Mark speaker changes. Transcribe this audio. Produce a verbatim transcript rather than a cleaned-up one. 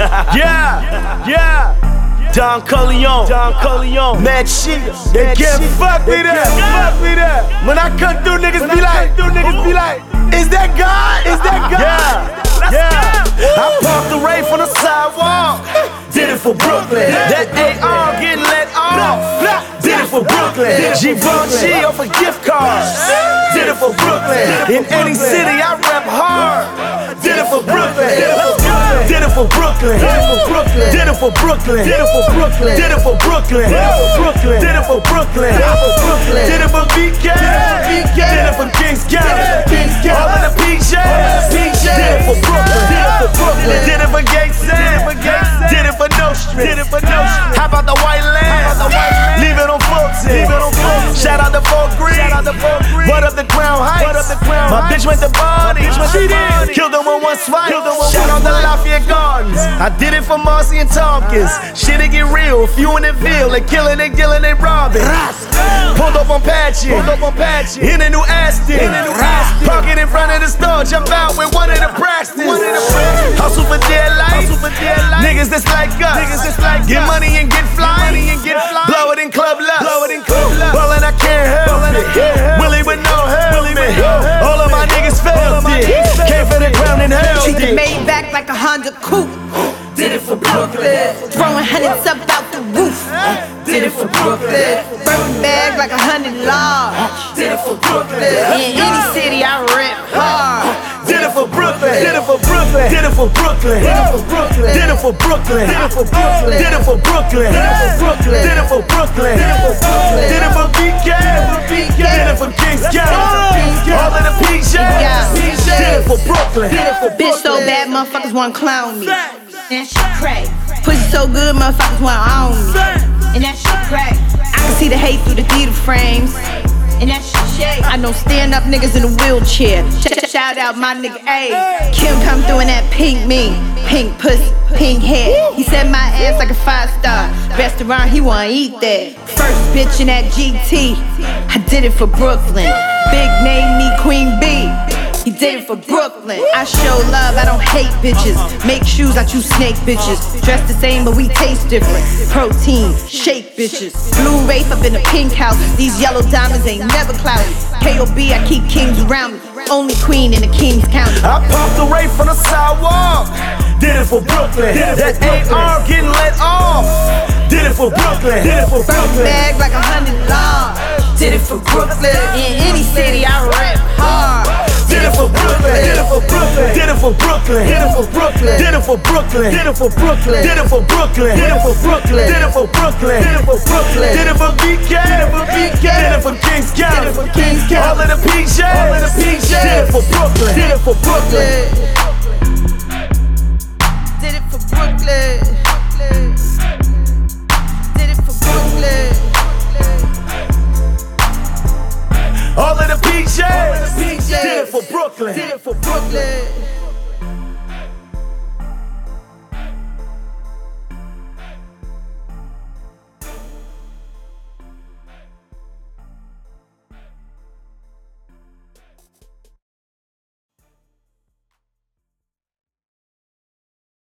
Speaker 1: Yeah, yeah. Don Corleone, Don Corleone, Mad Cheetah. They can't fuck me there, fuck me there. When I come through, niggas be like, through niggas be like, is that God? Is that God? Yeah, yeah. I popped the Ray from the sidewalk. Did it for Brooklyn. That A R getting let off. Did it for Brooklyn. Givenchy off of gift cards. Did it for Brooklyn. In any city, I rap hard. Did it for Brooklyn. Did it for Brooklyn. Did it for Brooklyn. Did it for Brooklyn. Did it for Brooklyn. Did it for Brooklyn. Did it for Brooklyn. Did it for B K. Did it for Kings County. All of the P Js. Did it for Brooklyn. Did it for Brooklyn. Did it for Gateshead. Did it for Nostrand. Did it for Nostrand. How about the White Land? Leave it on Fulton. Shout out to Fort Greene. What up the Crown Heights? My bitch went to Barney. She did. Killed them with one swipe. Shout out to Lafayette Gardens. I did it for Marcy and Tompkins. Shit it get real. If you in the Ville, they killing, they killing, they robbing. Pulled up on Patchy. In a new Aston. Park it in front of the store. Jump out with one of the Braxtons. Hustle for dear life. Niggas that's like us. Get money and get fly. Blow it in club love. Ballin', I can't help it. Willie with no helmet. All of my niggas felt it. Came for the ground and held it.
Speaker 2: Treat the Maybach like a Honda Coupe.
Speaker 1: Did it for Brooklyn.
Speaker 2: Throwing hundreds up out the roof.
Speaker 1: Did it for Brooklyn.
Speaker 2: Burning bag like a hundred large.
Speaker 1: Did it for Brooklyn.
Speaker 2: In any city, I rap hard.
Speaker 1: Did it for Brooklyn. Did it for Brooklyn. Did it for Brooklyn. Did it for Brooklyn. Did it for Brooklyn. Did it for Brooklyn. Did it for Brooklyn. Did it for Brooklyn. Did it for Brooklyn. Did it for B K. Did it for Kings County. All of the P Js. Did it for Brooklyn.
Speaker 2: Bitch so bad, motherfuckers wanna clown me. That shit crack. Pussy so good, motherfuckers wanna own me. And that shit crack. I can see the hate through the theater frames. And that shit shake. I know stand up niggas in a wheelchair. Shout out my nigga A. Kim come through in that pink me. Pink pussy, pink hair. He said my ass like a five star restaurant, he wanna eat that. First bitch in that G T. I did it for Brooklyn. Big name me Queen B. He did it for Brooklyn. I show love, I don't hate bitches. Make shoes, I choose snake bitches. Dress the same, but we taste different. Protein, shake bitches. Blue Wraith up in the pink house. These yellow diamonds ain't never cloudy. K O B, I keep kings around me. Only queen in the Kings County.
Speaker 1: I popped the Ray from the sidewalk. Did it for Brooklyn. That A R getting let off. Did it for Brooklyn. Did it for Brooklyn.
Speaker 2: Bag like a hundred large.
Speaker 1: Did it for Brooklyn.
Speaker 2: In any city, I rap hard.
Speaker 1: Did it for Brooklyn. Did it for Brooklyn. Did it for Brooklyn. Did it for Brooklyn. Did it for Brooklyn. Did it for Brooklyn. Did it for Brooklyn. Did it for Brooklyn. Did it for Brooklyn. Did it for Brooklyn. Did it for B K. Did it for B K. Did it for Kings County. Did it for Kings County. All of the P Js. All of the P Js. Did it for Brooklyn. Did it for Brooklyn.
Speaker 2: Did it for Brooklyn. Did it for Brooklyn.
Speaker 1: All of the P Js. Did it for Brooklyn.
Speaker 2: Did it for Brooklyn.